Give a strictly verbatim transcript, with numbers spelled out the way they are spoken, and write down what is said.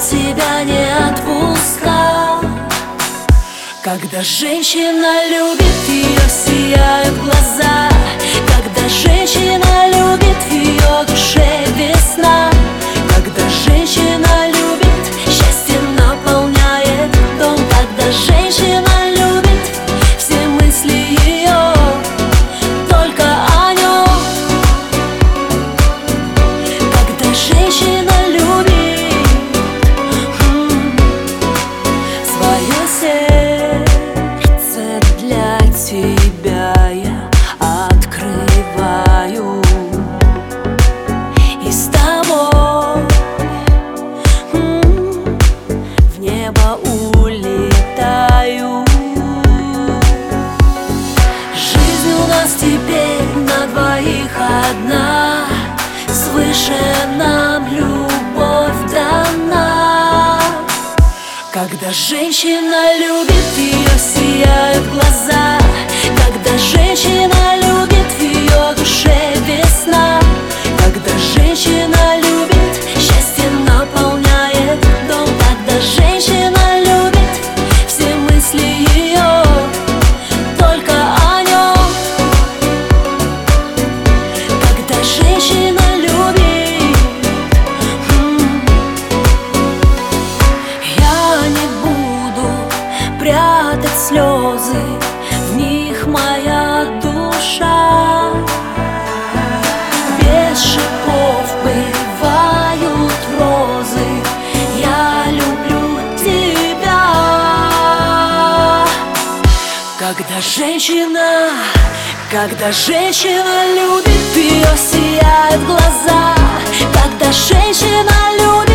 тебя не отпускал. Когда женщина любит, ее сияют глаза. Когда женщина любит, в ее душе весна. Когда женщина любит, счастье наполняет дом. Когда женщина любит, все мысли ее только о нем. Когда женщина любит свое сердце для тебя я открываю, и с тобой в небо улетаю. Жизнь у нас теперь на двоих одна, свыше нам любовь дана. Когда женщина любит, ее сияют глаза. Когда женщина любит, в ее душе весна. Когда женщина любит, счастье наполняет дом. Когда женщина любит, все мысли ее только о нем. Когда женщина любит, я не буду прятать слезы, в них моя душа. Без шипов бывают розы, я люблю тебя. Когда женщина, когда женщина любит, ее сияют глаза. Когда женщина любит,